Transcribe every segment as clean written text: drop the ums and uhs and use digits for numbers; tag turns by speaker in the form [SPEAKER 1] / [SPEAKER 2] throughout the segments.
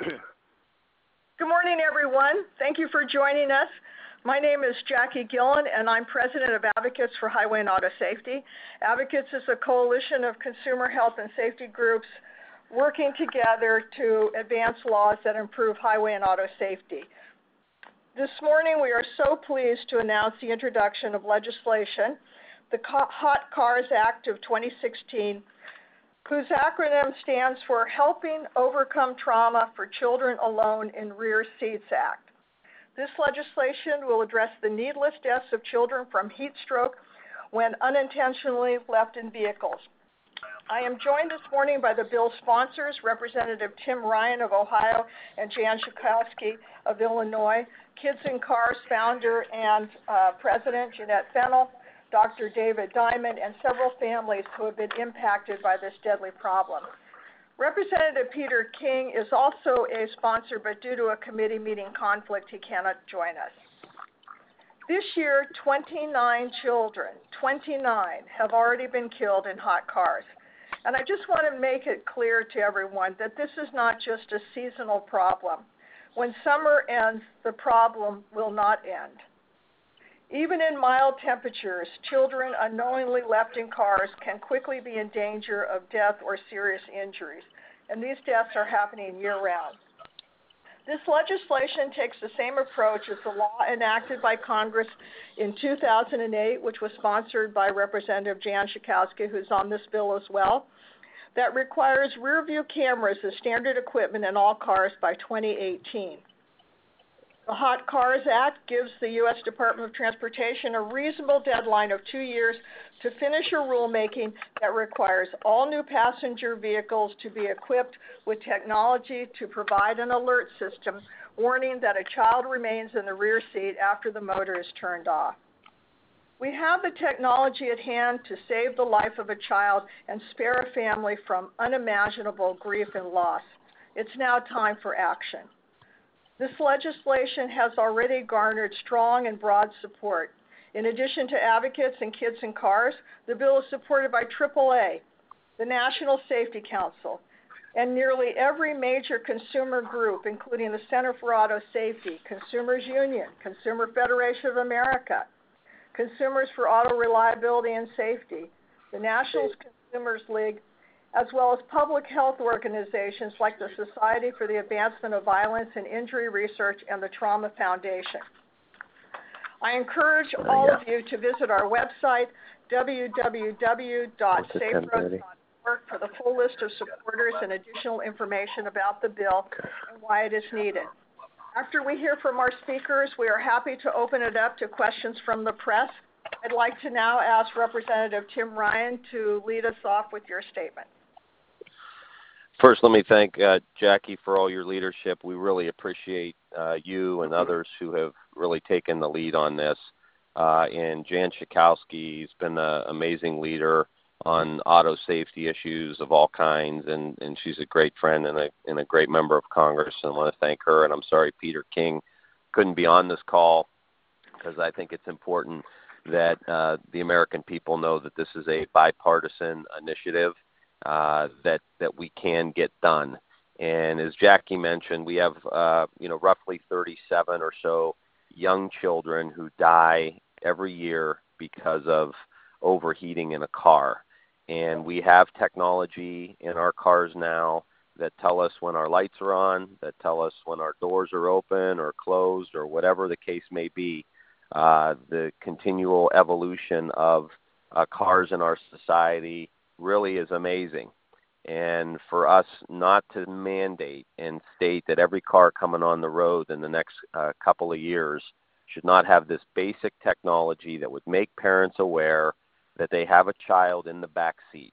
[SPEAKER 1] Good morning, everyone. Thank you for joining us. My name is Jackie Gillen, and I'm president of Advocates for Highway and Auto Safety. Advocates is a coalition of consumer health and safety groups working together to advance laws that improve highway and auto safety. This morning, we are so pleased to announce the introduction of legislation, the Hot Cars Act of 2016, whose acronym stands for Helping Overcome Trauma for Children Alone in Rear Seats Act. This legislation will address the needless deaths of children from heat stroke when unintentionally left in vehicles. I am joined this morning by the bill's sponsors, Representative Tim Ryan of Ohio and Jan Schakowsky of Illinois, Kids in Cars founder and president Jeanette Fennell, Dr. David Diamond, and several families who have been impacted by this deadly problem. Representative Peter King is also a sponsor, but due to a committee meeting conflict, he cannot join us. This year, 29 children, 29, have already been killed in hot cars. And I just want to make it clear to everyone that this is not just a seasonal problem. When summer ends, the problem will not end. Even in mild temperatures, children unknowingly left in cars can quickly be in danger of death or serious injuries, and these deaths are happening year-round. This legislation takes the same approach as the law enacted by Congress in 2008, which was sponsored by Representative Jan Schakowsky, who's on this bill as well, that requires rear-view cameras as standard equipment in all cars by 2018. The Hot Cars Act gives the U.S. Department of Transportation a reasonable deadline of 2 years to finish a rulemaking that requires all new passenger vehicles to be equipped with technology to provide an alert system warning that a child remains in the rear seat after the motor is turned off. We have the technology at hand to save the life of a child and spare a family from unimaginable grief and loss. It's now time for action. This legislation has already garnered strong and broad support. In addition to advocates and Kids in Cars, the bill is supported by AAA, the National Safety Council, and nearly every major consumer group, including the Center for Auto Safety, Consumers Union, Consumer Federation of America, Consumers for Auto Reliability and Safety, the National Consumers League, as well as public health organizations like the Society for the Advancement of Violence and Injury Research and the Trauma Foundation. I encourage all of you to visit our website, www.saferoads.org, for the full list of supporters and additional information about the bill and why it is needed. After we hear from our speakers, we are happy to open it up to questions from the press. I'd like to now ask Representative Tim Ryan to lead us off with your statement.
[SPEAKER 2] First, let me thank Jackie for all your leadership. We really appreciate you and others who have really taken the lead on this. And Jan Schakowsky has been an amazing leader on auto safety issues of all kinds, and she's a great friend and a great member of Congress, and I want to thank her. And I'm sorry Peter King couldn't be on this call, because I think it's important that the American people know that this is a bipartisan initiative that we can get done. And as Jackie mentioned, we have roughly 37 or so young children who die every year because of overheating in a car. And we have technology in our cars now that tell us when our lights are on, that tell us when our doors are open or closed or whatever the case may be. The continual evolution of cars in our society really is amazing. And for us not to mandate and state that every car coming on the road in the next couple of years should not have this basic technology that would make parents aware that they have a child in the back seat,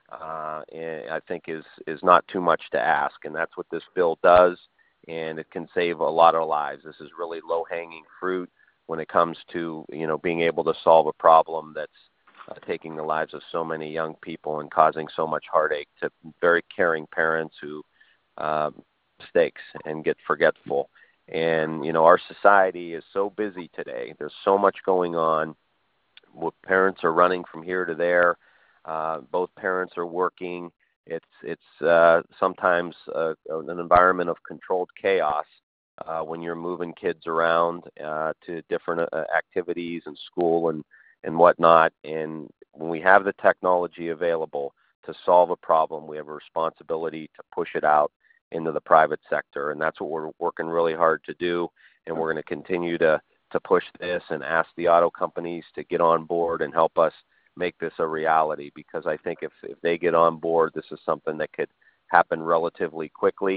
[SPEAKER 2] I think is not too much to ask. And that's what this bill does, and it can save a lot of lives. This is really low-hanging fruit when it comes to being able to solve a problem that's taking the lives of so many young people and causing so much heartache to very caring parents who mistakes and get forgetful. And our society is so busy today. There's so much going on. Parents are running from here to there. Both parents are working. It's sometimes an environment of controlled chaos when you're moving kids around to different activities and school and whatnot. And when we have the technology available to solve a problem, we have a responsibility to push it out into the private sector, and that's what we're working really hard to do. And we're going to continue to push this and ask the auto companies to get on board and help us make this a reality, because I think if they get on board, this is something that could happen relatively quickly.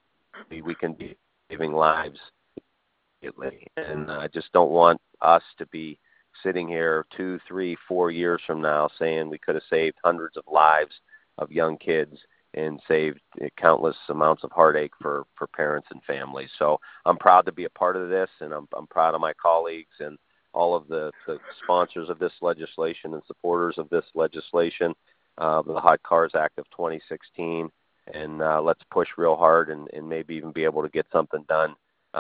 [SPEAKER 2] We can be saving lives immediately. And I just don't want us to be sitting here 2, 3, 4 years from now saying we could have saved hundreds of lives of young kids and saved countless amounts of heartache for parents and families. So I'm proud to be a part of this, and I'm proud of my colleagues and all of the sponsors of this legislation and supporters of this legislation, the Hot Cars Act of 2016. And let's push real hard and maybe even be able to get something done,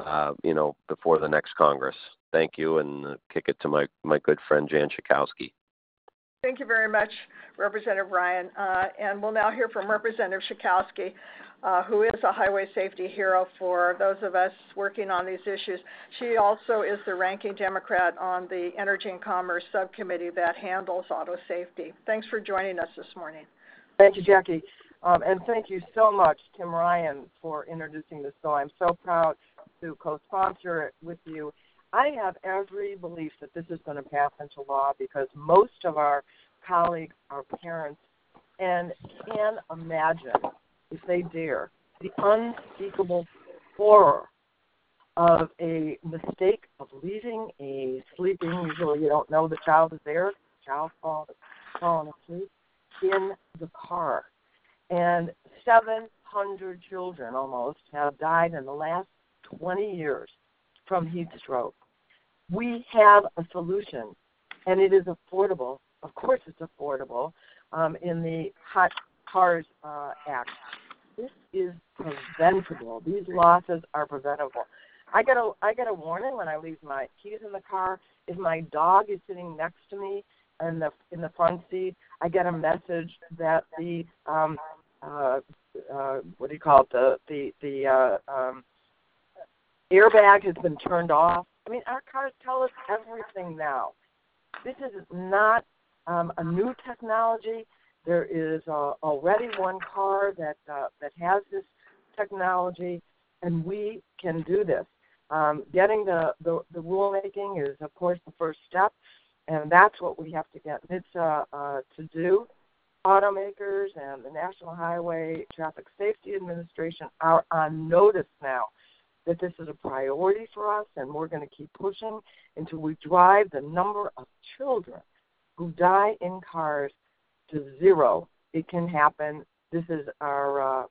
[SPEAKER 2] before the next Congress. Thank you, and kick it to my good friend Jan Schakowsky.
[SPEAKER 1] Thank you very much, Representative Ryan. And we'll now hear from Representative Schakowsky, who is a highway safety hero for those of us working on these issues. She also is the ranking Democrat on the Energy and Commerce Subcommittee that handles auto safety. Thanks for joining us this morning.
[SPEAKER 3] Thank you, Jackie. And thank you so much, Tim Ryan, for introducing this bill. I'm so proud to co-sponsor it with you. I have every belief that this is going to pass into law because most of our colleagues are parents and can imagine, if they dare, the unspeakable horror of a mistake of leaving a sleeping, usually you don't know the child is there, the child's fallen asleep, in the car. And 700 children almost have died in the last 20 years from heat stroke. We have a solution, and it is affordable. Of course it's affordable in the Hot Cars Act. This is preventable. These losses are preventable. I get a warning when I leave my keys in the car. If my dog is sitting next to me in the front seat, I get a message that the airbag has been turned off. I mean, our cars tell us everything now. This is not a new technology. There is already one car that has this technology, and we can do this. Getting the rulemaking is, of course, the first step, and that's what we have to get NHTSA to do. Automakers and the National Highway Traffic Safety Administration are on notice now that this is a priority for us, and we're going to keep pushing until we drive the number of children who die in cars to zero. It can happen. This is our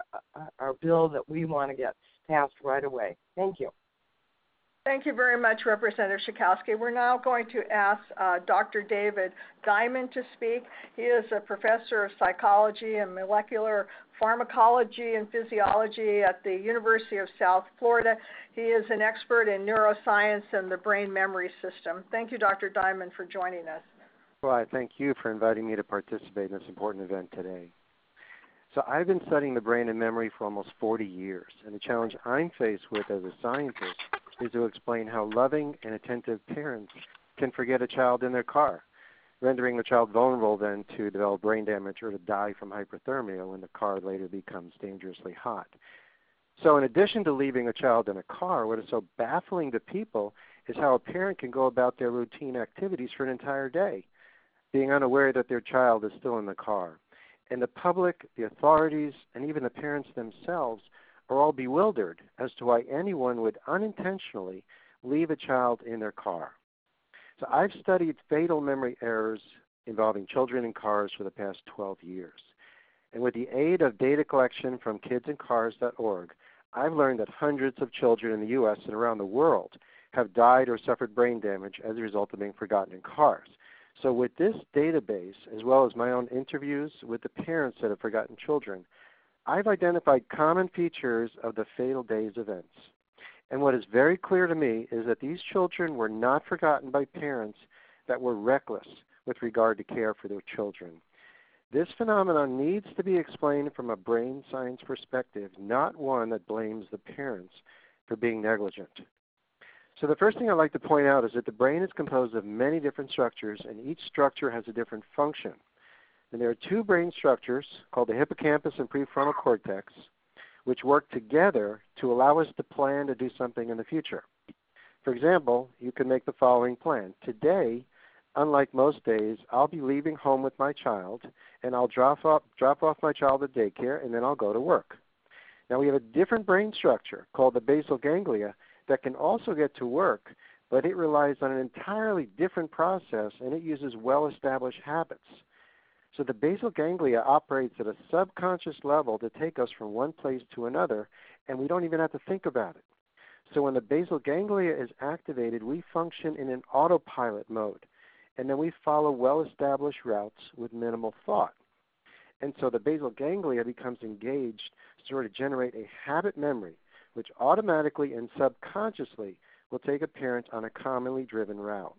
[SPEAKER 3] bill that we want to get passed right away. Thank you.
[SPEAKER 1] Thank you very much, Representative Schakowsky. We're now going to ask Dr. David Diamond to speak. He is a professor of psychology and molecular pharmacology and physiology at the University of South Florida. He is an expert in neuroscience and the brain memory system. Thank you, Dr. Diamond, for joining us.
[SPEAKER 4] Well, I thank you for inviting me to participate in this important event today. So I've been studying the brain and memory for almost 40 years, and the challenge I'm faced with as a scientist is to explain how loving and attentive parents can forget a child in their car, rendering the child vulnerable then to develop brain damage or to die from hypothermia when the car later becomes dangerously hot. So in addition to leaving a child in a car, what is so baffling to people is how a parent can go about their routine activities for an entire day, being unaware that their child is still in the car. And the public, the authorities, and even the parents themselves are all bewildered as to why anyone would unintentionally leave a child in their car. So I've studied fatal memory errors involving children in cars for the past 12 years. And with the aid of data collection from kidsincars.org, I've learned that hundreds of children in the U.S. and around the world have died or suffered brain damage as a result of being forgotten in cars. So with this database, as well as my own interviews with the parents that have forgotten children, I've identified common features of the fatal days events. And what is very clear to me is that these children were not forgotten by parents that were reckless with regard to care for their children. This phenomenon needs to be explained from a brain science perspective, not one that blames the parents for being negligent. So the first thing I'd like to point out is that the brain is composed of many different structures, and each structure has a different function. And there are two brain structures called the hippocampus and prefrontal cortex, which work together to allow us to plan to do something in the future. For example, you can make the following plan. Today, unlike most days, I'll be leaving home with my child, and I'll drop off my child at daycare, and then I'll go to work. Now, we have a different brain structure called the basal ganglia that can also get to work, but it relies on an entirely different process, and it uses well-established habits. So the basal ganglia operates at a subconscious level to take us from one place to another, and we don't even have to think about it. So when the basal ganglia is activated, we function in an autopilot mode, and then we follow well-established routes with minimal thought. And so the basal ganglia becomes engaged to sort of generate a habit memory, which automatically and subconsciously will take a parent on a commonly driven route.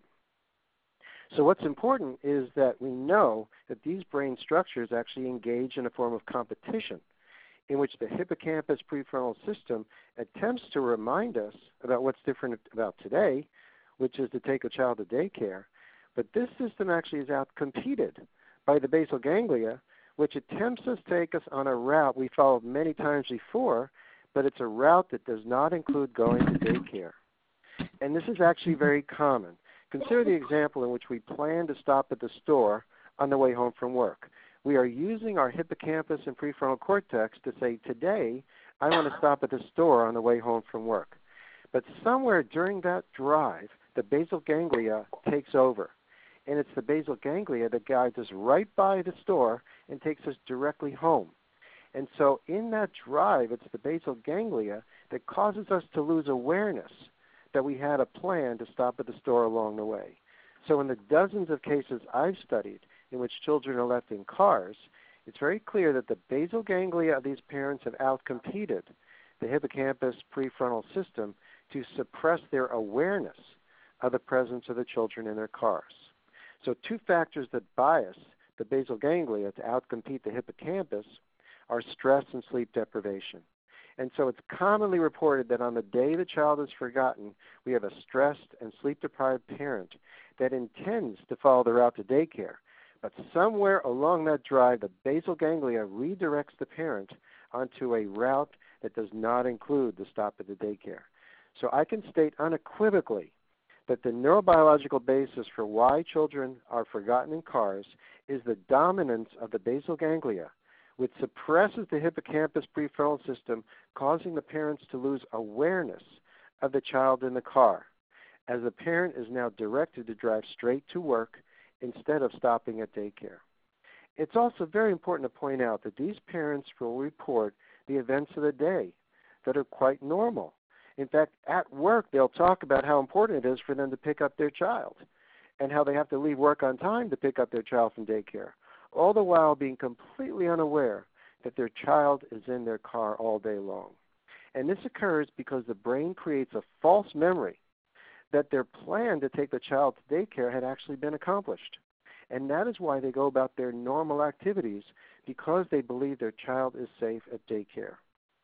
[SPEAKER 4] So what's important is that we know that these brain structures actually engage in a form of competition in which the hippocampus prefrontal system attempts to remind us about what's different about today, which is to take a child to daycare. But this system actually is outcompeted by the basal ganglia, which attempts to take us on a route we followed many times before, but it's a route that does not include going to daycare. And this is actually very common. Consider the example in which we plan to stop at the store on the way home from work. We are using our hippocampus and prefrontal cortex to say, today, I want to stop at the store on the way home from work. But somewhere during that drive, the basal ganglia takes over. And it's the basal ganglia that guides us right by the store and takes us directly home. And so in that drive, it's the basal ganglia that causes us to lose awareness that we had a plan to stop at the store along the way. So in the dozens of cases I've studied in which children are left in cars, it's very clear that the basal ganglia of these parents have outcompeted the hippocampus prefrontal system to suppress their awareness of the presence of the children in their cars. So two factors that bias the basal ganglia to outcompete the hippocampus are stress and sleep deprivation. And so it's commonly reported that on the day the child is forgotten, we have a stressed and sleep-deprived parent that intends to follow the route to daycare. But somewhere along that drive, the basal ganglia redirects the parent onto a route that does not include the stop at the daycare. So I can state unequivocally that the neurobiological basis for why children are forgotten in cars is the dominance of the basal ganglia, which suppresses the hippocampus prefrontal system, causing the parents to lose awareness of the child in the car, as the parent is now directed to drive straight to work instead of stopping at daycare. It's also very important to point out that these parents will report the events of the day that are quite normal. In fact, at work, they'll talk about how important it is for them to pick up their child and how they have to leave work on time to pick up their child from daycare, all the while being completely unaware that their child is in their car all day long. And this occurs because the brain creates a false memory that their plan to take the child to daycare had actually been accomplished. And that is why they go about their normal activities, because they believe their child is safe at daycare.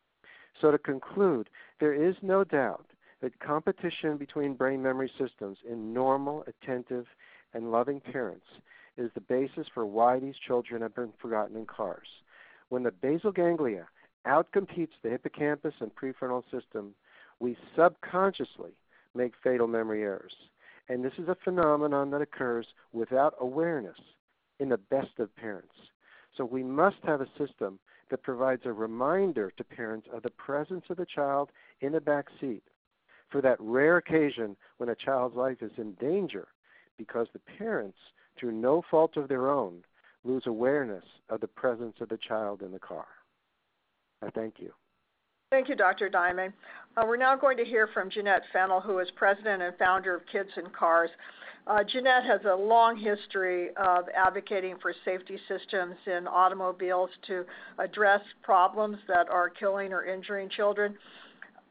[SPEAKER 4] So to conclude, there is no doubt that competition between brain memory systems in normal, attentive, and loving parents is the basis for why these children have been forgotten in cars. When the basal ganglia outcompetes the hippocampus and prefrontal system, we subconsciously make fatal memory errors. And this is a phenomenon that occurs without awareness in the best of parents. So we must have a system that provides a reminder to parents of the presence of the child in the back seat for that rare occasion when a child's life is in danger because the parents, through no fault of their own, lose awareness of the presence of the child in the car. I thank you.
[SPEAKER 1] Thank you, Dr. Diamond. We're now going to hear from Jeanette Fennell, who is president and founder of Kids in Cars. Jeanette has a long history of advocating for safety systems in automobiles to address problems that are killing or injuring children.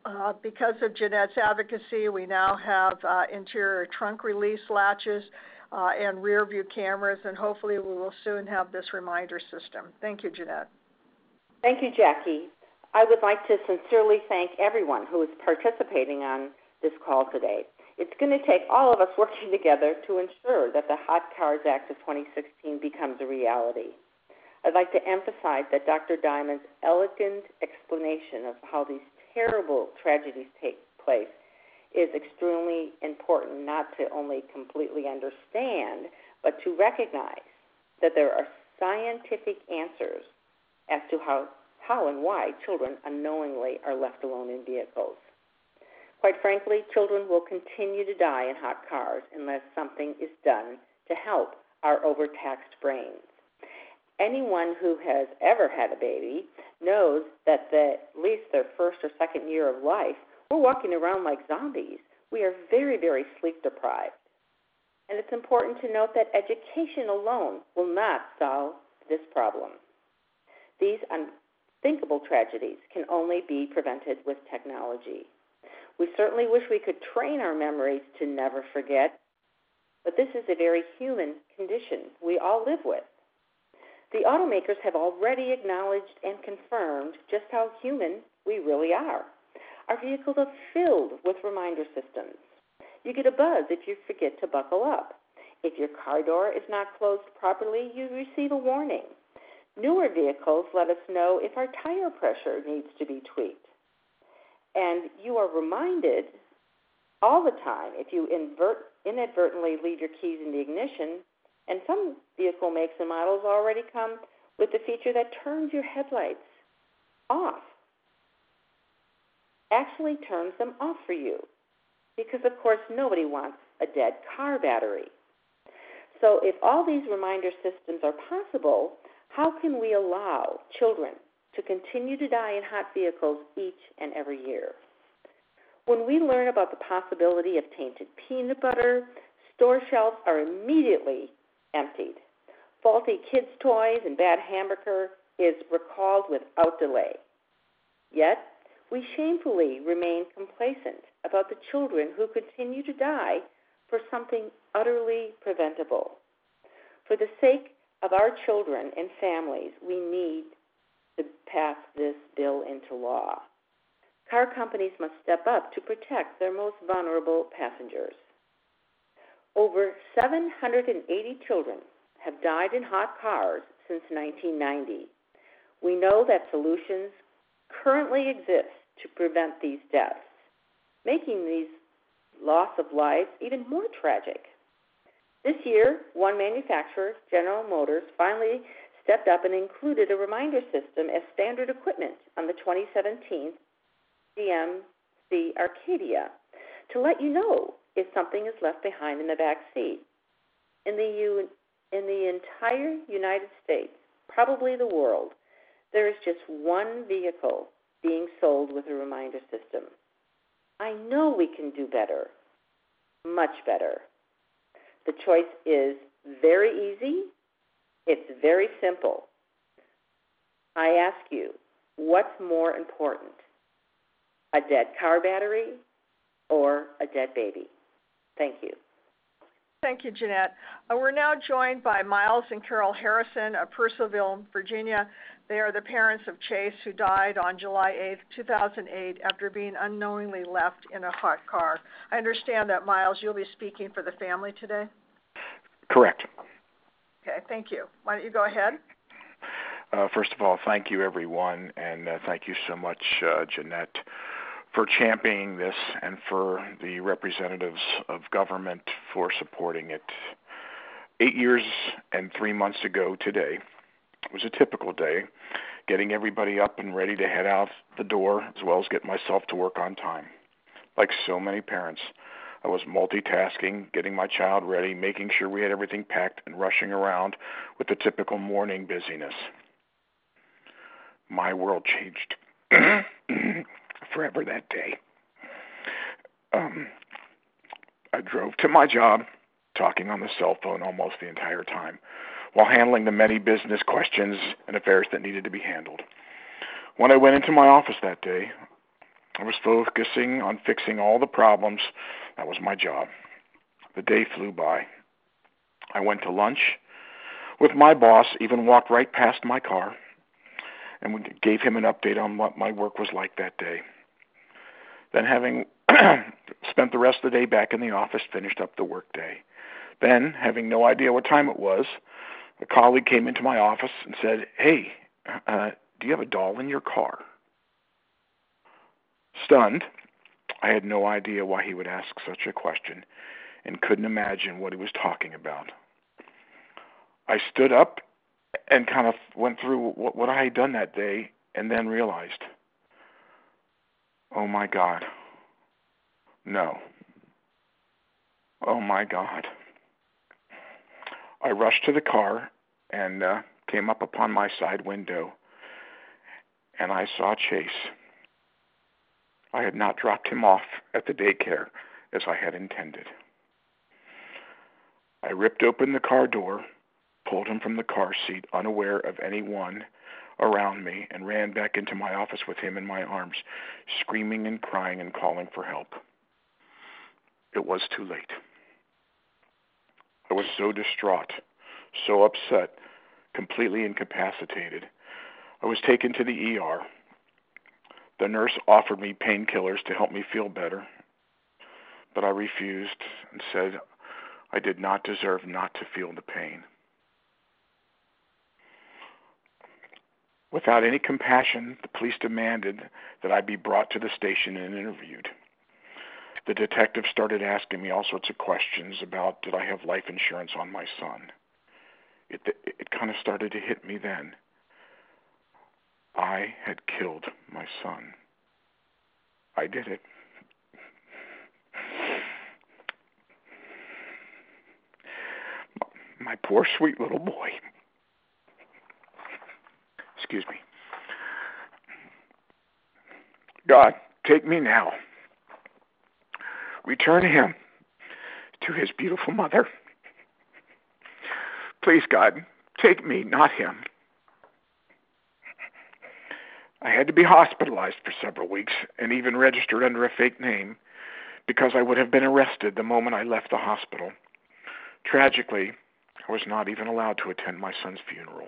[SPEAKER 1] Because of Jeanette's advocacy, we now have interior trunk release latches and rear view cameras, and hopefully we will soon have this reminder system. Thank you, Jeanette.
[SPEAKER 5] Thank you, Jackie. I would like to sincerely thank everyone who is participating on this call today. It's going to take all of us working together to ensure that the Hot Cars Act of 2016 becomes a reality. I'd like to emphasize that Dr. Diamond's elegant explanation of how these terrible tragedies take place is extremely important, not to only completely understand, but to recognize that there are scientific answers as to how and why children unknowingly are left alone in vehicles. Quite frankly, children will continue to die in hot cars unless something is done to help our overtaxed brains. Anyone who has ever had a baby knows that at least their first or second year of life, we're walking around like zombies. We are very, very sleep deprived. And it's important to note that education alone will not solve this problem. These unthinkable tragedies can only be prevented with technology. We certainly wish we could train our memories to never forget, but this is a very human condition we all live with. The automakers have already acknowledged and confirmed just how human we really are. Our vehicles are filled with reminder systems. You get a buzz if you forget to buckle up. If your car door is not closed properly, you receive a warning. Newer vehicles let us know if our tire pressure needs to be tweaked. And you are reminded all the time if you inadvertently leave your keys in the ignition, and some vehicle makes and models already come with the feature that turns your headlights off. Actually turns them off for you, because of course nobody wants a dead car battery. So if all these reminder systems are possible, how can we allow children to continue to die in hot vehicles each and every year? When we learn about the possibility of tainted peanut butter, store shelves are immediately emptied. Faulty kids' toys and bad hamburger is recalled without delay. Yet, we shamefully remain complacent about the children who continue to die for something utterly preventable. For the sake of our children and families, we need to pass this bill into law. Car companies must step up to protect their most vulnerable passengers. Over 780 children have died in hot cars since 1990. We know that solutions currently exist to prevent these deaths, making these loss of lives even more tragic. This year, one manufacturer, General Motors, finally stepped up and included a reminder system as standard equipment on the 2017 GMC Arcadia to let you know if something is left behind in the back seat. In the entire United States, probably the world, there is just one vehicle being sold with a reminder system. I know we can do better, much better. The choice is very easy. It's very simple. I ask you, what's more important, a dead car battery or a dead baby? Thank you.
[SPEAKER 1] Thank you, Jeanette. We're now joined by Miles and Carol Harrison of Purcellville, Virginia. They are the parents of Chase, who died on July 8, 2008, after being unknowingly left in a hot car. I understand that, Miles, you'll be speaking for the family today?
[SPEAKER 6] Correct.
[SPEAKER 1] Okay, thank you. Why don't you go ahead?
[SPEAKER 6] First of all, thank you, everyone, and thank you so much, Jeanette, for championing this and for the representatives of government for supporting it. 8 years and 3 months ago today, it was a typical day, getting everybody up and ready to head out the door, as well as get myself to work on time. Like so many parents, I was multitasking, getting my child ready, making sure we had everything packed, and rushing around with the typical morning busyness. My world changed forever that day. I drove to my job, talking on the cell phone almost the entire time, while handling the many business questions and affairs that needed to be handled. When I went into my office that day, I was focusing on fixing all the problems. That was my job. The day flew by. I went to lunch with my boss, even walked right past my car, and we gave him an update on what my work was like that day. Then, having spent the rest of the day back in the office, finished up the work day. Then, having no idea what time it was, a colleague came into my office and said, "Hey, do you have a doll in your car?" Stunned, I had no idea why he would ask such a question and couldn't imagine what he was talking about. I stood up and kind of went through what I had done that day and then realized, oh my God, no. Oh my God. I rushed to the car and came up upon my side window, and I saw Chase. I had not dropped him off at the daycare as I had intended. I ripped open the car door, pulled him from the car seat, unaware of anyone around me, and ran back into my office with him in my arms, screaming and crying and calling for help. It was too late. I was so distraught, so upset, completely incapacitated. I was taken to the ER. The nurse offered me painkillers to help me feel better, but I refused and said I did not deserve not to feel the pain. Without any compassion, the police demanded that I be brought to the station and interviewed. The detective started asking me all sorts of questions about did I have life insurance on my son. It kind of started to hit me then. I had killed my son. I did it. My poor, sweet little boy. Excuse me. God, take me now. Return him to his beautiful mother. Please, God, take me, not him. I had to be hospitalized for several weeks and even registered under a fake name because I would have been arrested the moment I left the hospital. Tragically, I was not even allowed to attend my son's funeral.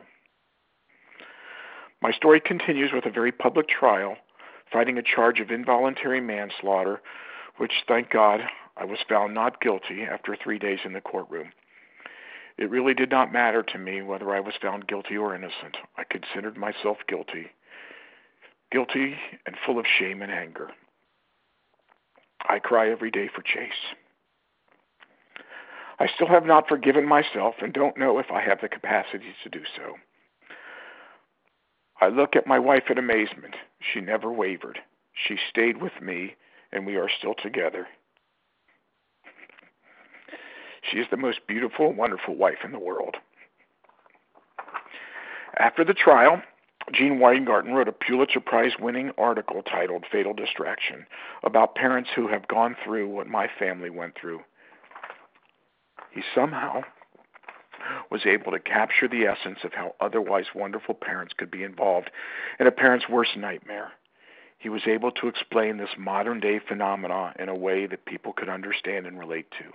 [SPEAKER 6] My story continues with a very public trial, fighting a charge of involuntary manslaughter, which, thank God, I was found not guilty after 3 days in the courtroom. It really did not matter to me whether I was found guilty or innocent. I considered myself guilty and full of shame and anger. I cry every day for Chase. I still have not forgiven myself and don't know if I have the capacity to do so. I look at my wife in amazement. She never wavered. She stayed with me, and we are still together. She is the most beautiful and wonderful wife in the world. After the trial, Gene Weingarten wrote a Pulitzer Prize-winning article titled Fatal Distraction about parents who have gone through what my family went through. He somehow was able to capture the essence of how otherwise wonderful parents could be involved in a parent's worst nightmare. He was able to explain this modern-day phenomena in a way that people could understand and relate to.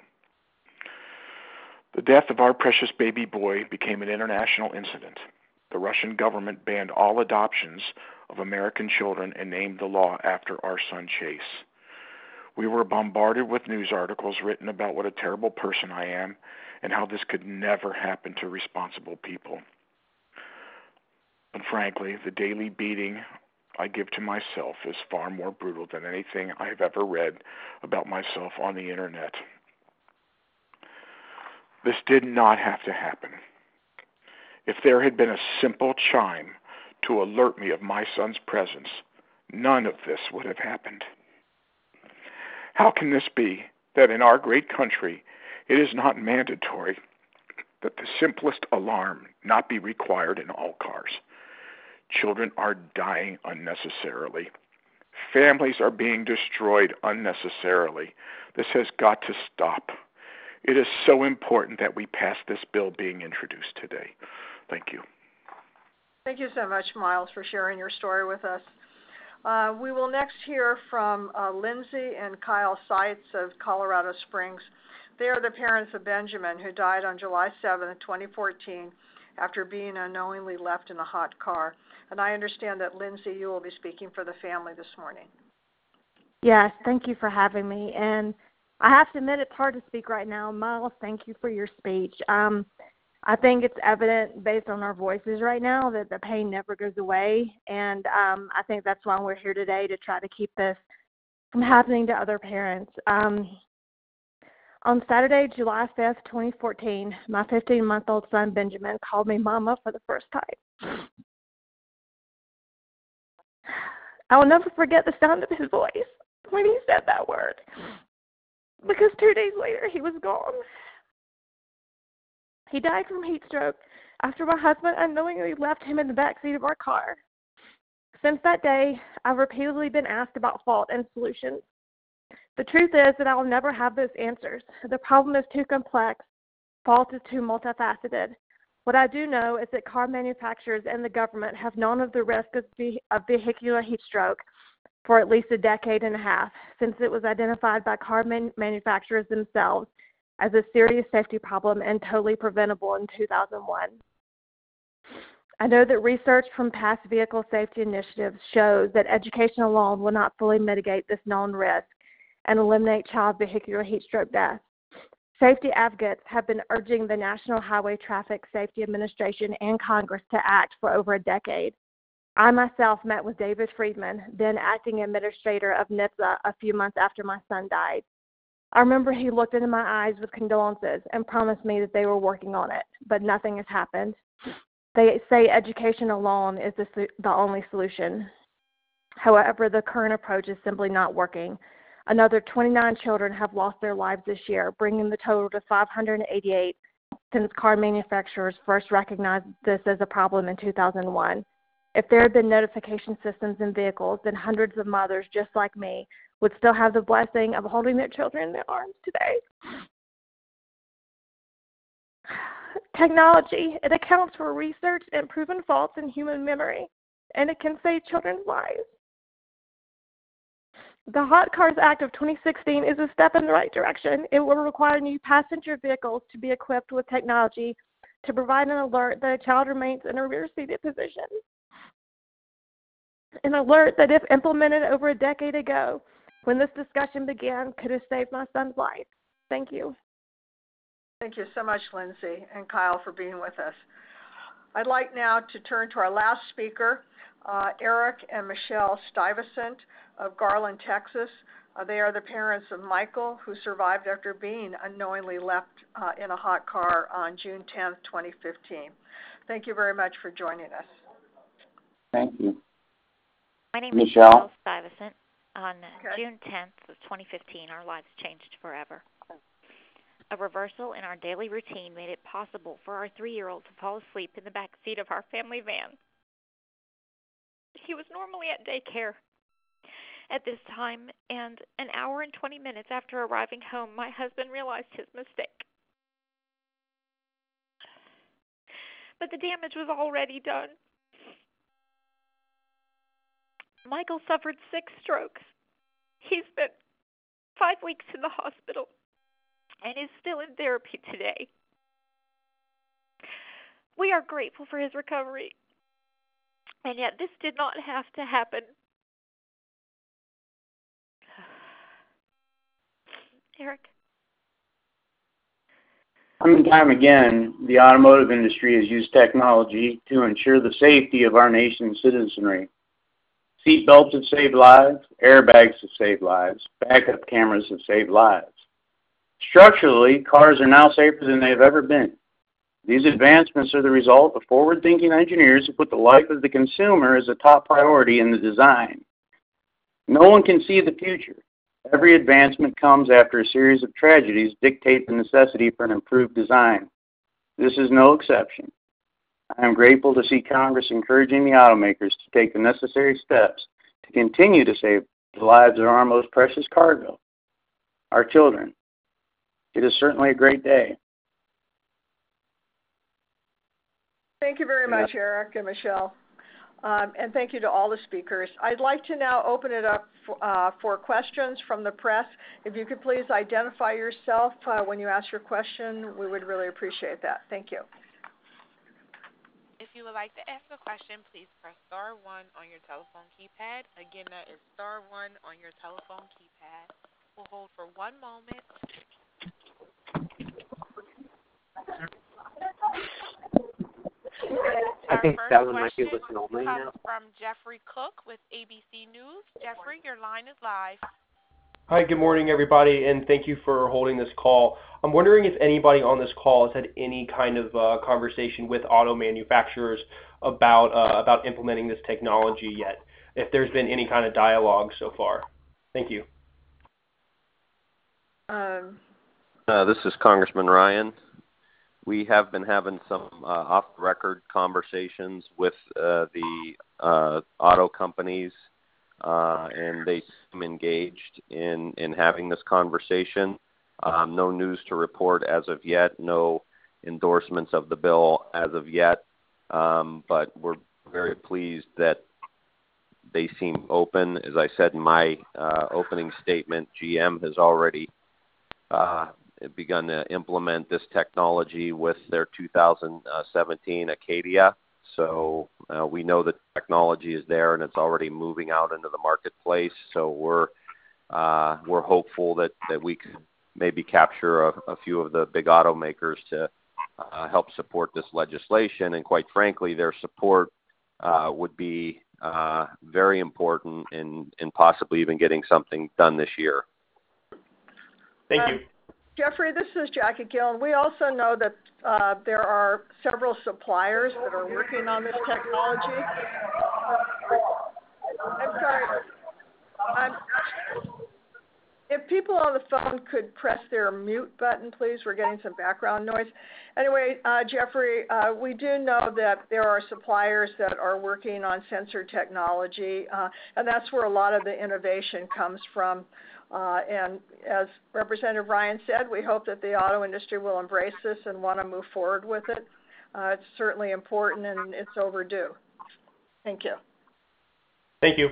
[SPEAKER 6] The death of our precious baby boy became an international incident. The Russian government banned all adoptions of American children and named the law after our son Chase. We were bombarded with news articles written about what a terrible person I am and how this could never happen to responsible people. But frankly, the daily beating I give to myself is far more brutal than anything I have ever read about myself on the internet. This did not have to happen. If there had been a simple chime to alert me of my son's presence, none of this would have happened. How can this be that in our great country it is not mandatory that the simplest alarm not be required in all cars? Children are dying unnecessarily. Families are being destroyed unnecessarily. This has got to stop. It is so important that we pass this bill being introduced today. Thank you.
[SPEAKER 1] Thank you so much, Miles, for sharing your story with us. We will next hear from Lindsay and Kyle Seitz of Colorado Springs. They are the parents of Benjamin, who died on July 7, 2014, after being unknowingly left in a hot car. And I understand that, Lindsay, you will be speaking for the family this morning.
[SPEAKER 7] Yes, thank you for having me. And I have to admit it's hard to speak right now. Miles, thank you for your speech. I think it's evident based on our voices right now that the pain never goes away. And I think that's why we're here today, to try to keep this from happening to other parents. On Saturday, July 5th, 2014, my 15-month-old son, Benjamin, called me Mama for the first time. I will never forget the sound of his voice when he said that word, because 2 days later, he was gone. He died from heat stroke after my husband unknowingly left him in the backseat of our car. Since that day, I've repeatedly been asked about fault and solutions. The truth is that I will never have those answers. The problem is too complex. Fault is too multifaceted. What I do know is that car manufacturers and the government have known of the risk of vehicular heat stroke for at least a decade and a half, since it was identified by car manufacturers themselves as a serious safety problem and totally preventable in 2001. I know that research from past vehicle safety initiatives shows that education alone will not fully mitigate this known risk and eliminate child vehicular heat stroke deaths. Safety advocates have been urging the National Highway Traffic Safety Administration and Congress to act for over a decade. I myself met with David Friedman, then acting administrator of NHTSA, a few months after my son died. I remember he looked into my eyes with condolences and promised me that they were working on it, but nothing has happened. They say education alone is the only solution. However, the current approach is simply not working. Another 29 children have lost their lives this year, bringing the total to 588 since car manufacturers first recognized this as a problem in 2001. If there had been notification systems in vehicles, then hundreds of mothers just like me would still have the blessing of holding their children in their arms today. Technology, it accounts for researched and proven faults in human memory, and it can save children's lives. The Hot Cars Act of 2016 is a step in the right direction. It will require new passenger vehicles to be equipped with technology to provide an alert that a child remains in a rear-seated position. An alert that, if implemented over a decade ago, when this discussion began, could have saved my son's life. Thank you.
[SPEAKER 1] Thank you so much, Lindsay and Kyle, for being with us. I'd like now to turn to our last speaker, Eric and Michelle Stuyvesant of Garland, Texas. They are the parents of Michael, who survived after being unknowingly left in a hot car on June 10, 2015. Thank you very much for joining us.
[SPEAKER 8] Thank you.
[SPEAKER 9] My name is Michelle Stuyvesant. On June 10th of 2015, our lives changed forever. A reversal in our daily routine made it possible for our 3-year-old to fall asleep in the back seat of our family van. He was normally at daycare at this time, and an hour and 20 minutes after arriving home, my husband realized his mistake. But the damage was already done. Michael suffered 6 strokes. He spent 5 weeks in the hospital and is still in therapy today. We are grateful for his recovery, and yet this did not have to happen. Eric?
[SPEAKER 8] Time and time again, the automotive industry has used technology to ensure the safety of our nation's citizenry. Seatbelts have saved lives, airbags have saved lives, backup cameras have saved lives. Structurally, cars are now safer than they've ever been. These advancements are the result of forward-thinking engineers who put the life of the consumer as a top priority in the design. No one can see the future. Every advancement comes after a series of tragedies dictate the necessity for an improved design. This is no exception. I am grateful to see Congress encouraging the automakers to take the necessary steps to continue to save the lives of our most precious cargo, our children. It is certainly a great day.
[SPEAKER 1] Thank you very much, Eric and Michelle. And thank you to all the speakers. I'd like to now open it up for questions from the press. If you could please identify yourself when you ask your question, we would really appreciate that. Thank you.
[SPEAKER 10] If you would like to ask a question, please press star 1 on your telephone keypad. Again, that is star 1 on your telephone keypad. We'll hold for 1 moment.
[SPEAKER 11] I think that one might be listen only now.
[SPEAKER 10] From Jeffrey Cook with ABC News. Jeffrey, your line is live.
[SPEAKER 12] Hi, good morning, everybody, and thank you for holding this call. I'm wondering if anybody on this call has had any kind of conversation with auto manufacturers about implementing this technology yet, if there's been any kind of dialogue so far. Thank you.
[SPEAKER 2] This is Congressman Ryan. We have been having some off-the-record conversations with the auto companies, and they seem engaged in having this conversation. No news to report as of yet, no endorsements of the bill as of yet, but we're very pleased that they seem open. As I said in my opening statement, GM has already begun to implement this technology with their 2017 Acadia. So we know the technology is there and it's already moving out into the marketplace. So we're hopeful that we could maybe capture a few of the big automakers to help support this legislation. And quite frankly, their support would be very important in possibly even getting something done this year.
[SPEAKER 12] Thank you.
[SPEAKER 1] Jeffrey, this is Jackie Gillen. We also know that there are several suppliers that are working on this technology. I'm sorry. If people on the phone could press their mute button, please. We're getting some background noise. Anyway, Jeffrey, we do know that there are suppliers that are working on sensor technology, and that's where a lot of the innovation comes from. And as Representative Ryan said, we hope that the auto industry will embrace this and want to move forward with it. It's certainly important and it's overdue. Thank you.
[SPEAKER 12] Thank you.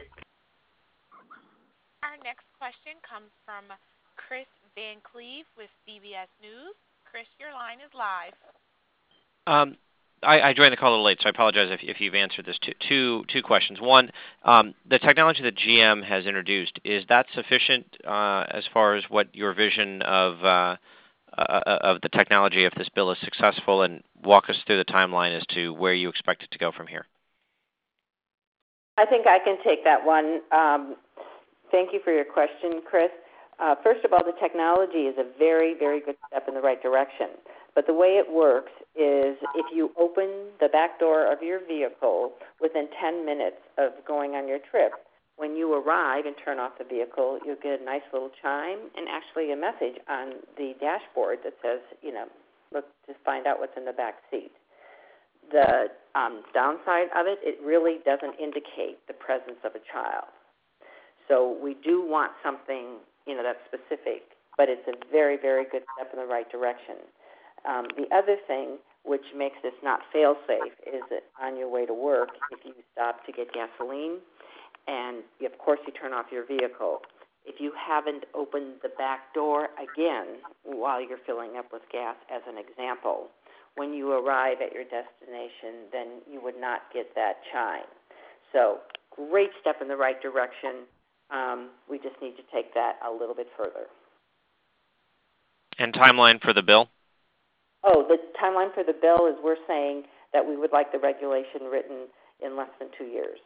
[SPEAKER 10] Our next question comes from Chris Van Cleve with CBS News. Chris, your line is live.
[SPEAKER 13] I joined the call a little late, so I apologize if you've answered this. Two questions. One, the technology that GM has introduced, is that sufficient as far as what your vision of the technology, if this bill is successful, and walk us through the timeline as to where you expect it to go from here?
[SPEAKER 5] I think I can take that one. Thank you for your question, Chris. First of all, the technology is a very, very good step in the right direction. But the way it works is if you open the back door of your vehicle within 10 minutes of going on your trip, when you arrive and turn off the vehicle, you'll get a nice little chime and actually a message on the dashboard that says, look to find out what's in the back seat. The downside of it, it really doesn't indicate the presence of a child. So we do want something, that's specific, but it's a very, very good step in the right direction. The other thing which makes this not fail-safe is that on your way to work, if you stop to get gasoline, and of course you turn off your vehicle, if you haven't opened the back door again while you're filling up with gas, as an example, when you arrive at your destination, then you would not get that chime. So great step in the right direction. We just need to take that a little bit further.
[SPEAKER 13] And timeline for the bill?
[SPEAKER 5] Oh, the timeline for the bill is we're saying that we would like the regulation written in less than 2 years.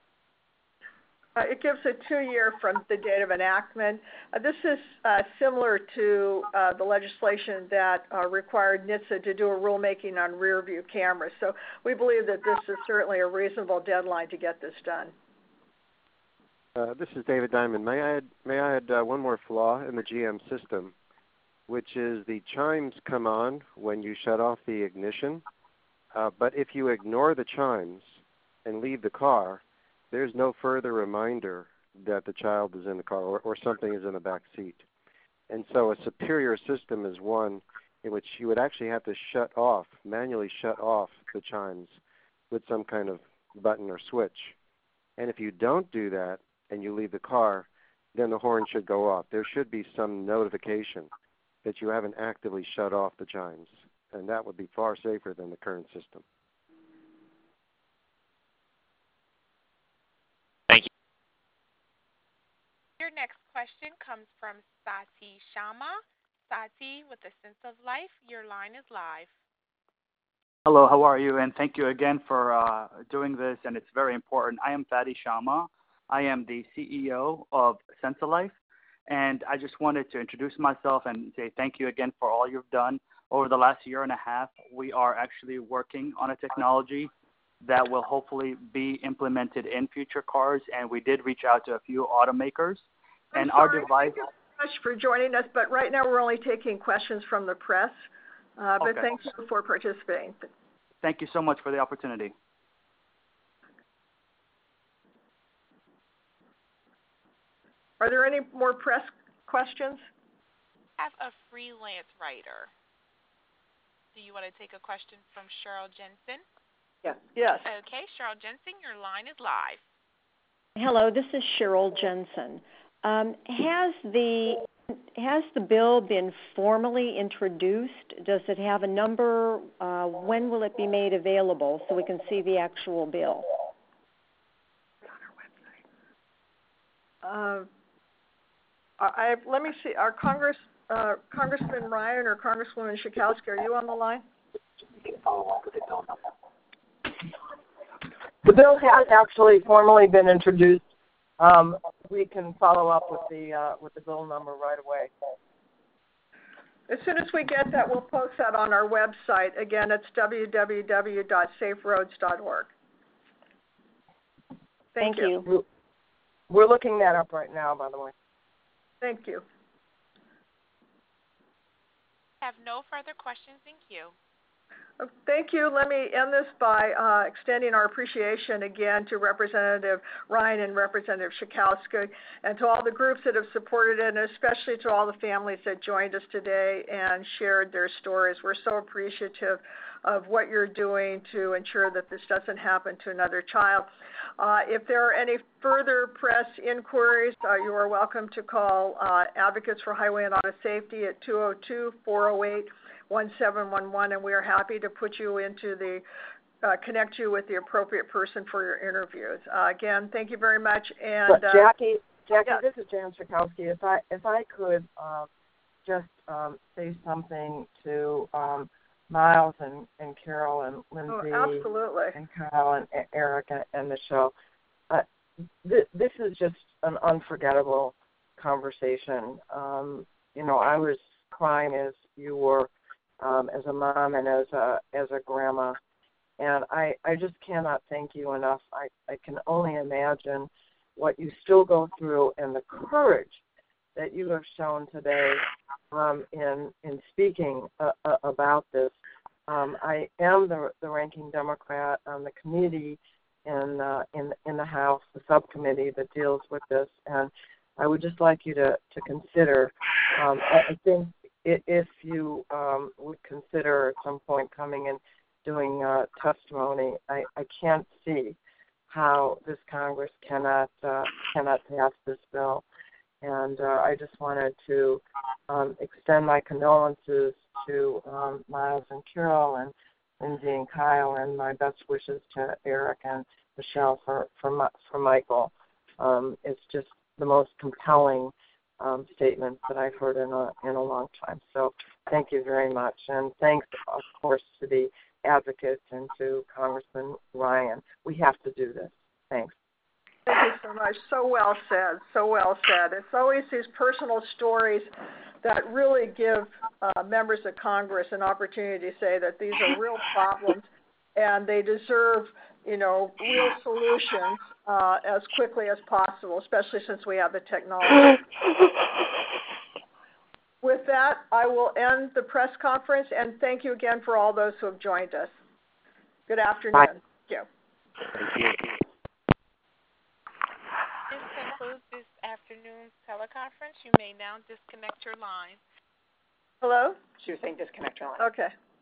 [SPEAKER 1] It gives a 2-year from the date of enactment. This is similar to the legislation that required NHTSA to do a rulemaking on rear view cameras. So we believe that this is certainly a reasonable deadline to get this done.
[SPEAKER 4] This is David Diamond. May I add one more flaw in the GM system, which is the chimes come on when you shut off the ignition, but if you ignore the chimes and leave the car, there's no further reminder that the child is in the car or something is in the back seat. And so a superior system is one in which you would actually have to manually shut off the chimes with some kind of button or switch. And if you don't do that and you leave the car, then the horn should go off. There should be some notification that you haven't actively shut off the chimes, and that would be far safer than the current system.
[SPEAKER 13] Thank you.
[SPEAKER 10] Your next question comes from Sati Sharma. Sati with A Sense of Life, your line is live.
[SPEAKER 14] Hello, how are you? And thank you again for doing this, and it's very important. I am Fadi Sharma. I am the CEO of Sense of Life, and I just wanted to introduce myself and say thank you again for all you've done over the last year and a half. We are actually working on a technology that will hopefully be implemented in future cars, and we did reach out to a few automakers. And our device.
[SPEAKER 1] Thank you so much for joining us, but right now we're only taking questions from the press. But thank you for participating.
[SPEAKER 14] Thank you so much for the opportunity.
[SPEAKER 1] Are there any more press questions?
[SPEAKER 10] I have a freelance writer. Do you want to take a question from Cheryl Jensen?
[SPEAKER 1] Yes. Yes.
[SPEAKER 10] Okay, Cheryl Jensen, your line is live.
[SPEAKER 15] Hello, this is Cheryl Jensen. Has the bill been formally introduced? Does it have a number? When will it be made available so we can see the actual bill?
[SPEAKER 1] Let me see. Our Congressman Ryan or Congresswoman Schakowsky, are you on the line?
[SPEAKER 3] The bill has actually formally been introduced. We can follow up with the bill number right away.
[SPEAKER 1] As soon as we get that, we'll post that on our website. Again, it's www.saferoads.org. Thank you.
[SPEAKER 3] We're looking that up right now, by the way.
[SPEAKER 1] Thank you.
[SPEAKER 10] I have no further questions in queue.
[SPEAKER 1] Thank you. Let me end this by extending our appreciation again to Representative Ryan and Representative Schakowsky and to all the groups that have supported it, and especially to all the families that joined us today and shared their stories. We're so appreciative of what you're doing to ensure that this doesn't happen to another child. If there are any further press inquiries, you are welcome to call Advocates for Highway and Auto Safety at 202-408-1711, and we are happy to put you into connect you with the appropriate person for your interviews. Again, thank you very much. And
[SPEAKER 3] Jackie,
[SPEAKER 1] yes.
[SPEAKER 3] This is Jan Schakowsky. If I could just say something to Miles and Carol and Lindsay
[SPEAKER 1] absolutely.
[SPEAKER 3] And Kyle and Eric and Michelle. This is just an unforgettable conversation. I was crying as you were, as a mom and as a grandma, and I just cannot thank you enough. I can only imagine what you still go through and the courage that you have shown today in speaking about this. I am the ranking Democrat on the committee in the House, the subcommittee that deals with this, and I would just like you to consider. I think if you would consider at some point coming and doing testimony, I can't see how this Congress cannot pass this bill. And I just wanted to extend my condolences to Miles and Carol and Lindsay and Kyle, and my best wishes to Eric and Michelle for Michael. It's just the most compelling statement that I've heard in a long time. So thank you very much, and thanks, of course, to the advocates and to Congressman Ryan. We have to do this. Thanks.
[SPEAKER 1] Thank you so much. So well said. So well said. It's always these personal stories that really give members of Congress an opportunity to say that these are real problems and they deserve, real solutions as quickly as possible, especially since we have the technology. With that, I will end the press conference, and thank you again for all those who have joined us. Good afternoon.
[SPEAKER 3] Bye.
[SPEAKER 1] Thank you.
[SPEAKER 4] Thank you.
[SPEAKER 10] This concludes this afternoon's teleconference. You may now disconnect your line.
[SPEAKER 1] Hello?
[SPEAKER 3] She was saying disconnect your line.
[SPEAKER 1] Okay.